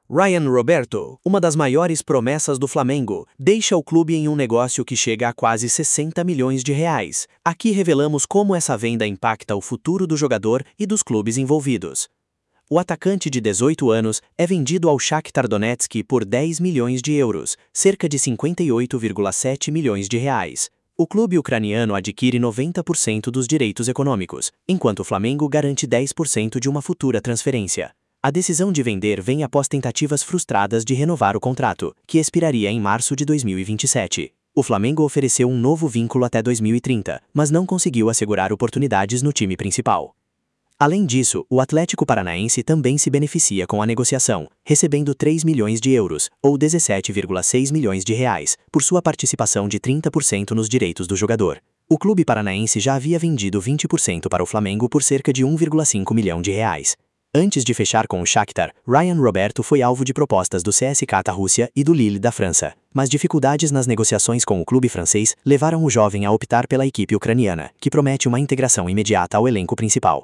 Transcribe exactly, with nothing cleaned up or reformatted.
Ryan Roberto, uma das maiores promessas do Flamengo, deixa o clube em um negócio que chega a quase sessenta milhões de reais. Aqui revelamos como essa venda impacta o futuro do jogador e dos clubes envolvidos. O atacante de dezoito anos é vendido ao Shakhtar Donetsk por dez milhões de euros, cerca de cinquenta e oito vírgula sete milhões de reais. O clube ucraniano adquire noventa por cento dos direitos econômicos, enquanto o Flamengo garante dez por cento de uma futura transferência. A decisão de vender vem após tentativas frustradas de renovar o contrato, que expiraria em março de dois mil e vinte e sete. O Flamengo ofereceu um novo vínculo até dois mil e trinta, mas não conseguiu assegurar oportunidades no time principal. Além disso, o Atlético Paranaense também se beneficia com a negociação, recebendo três milhões de euros, ou dezessete vírgula seis milhões de reais, por sua participação de trinta por cento nos direitos do jogador. O clube paranaense já havia vendido vinte por cento para o Flamengo por cerca de um vírgula cinco milhão de reais. Antes de fechar com o Shakhtar, Ryan Roberto foi alvo de propostas do C S K A da Rússia e do Lille da França, mas dificuldades nas negociações com o clube francês levaram o jovem a optar pela equipe ucraniana, que promete uma integração imediata ao elenco principal.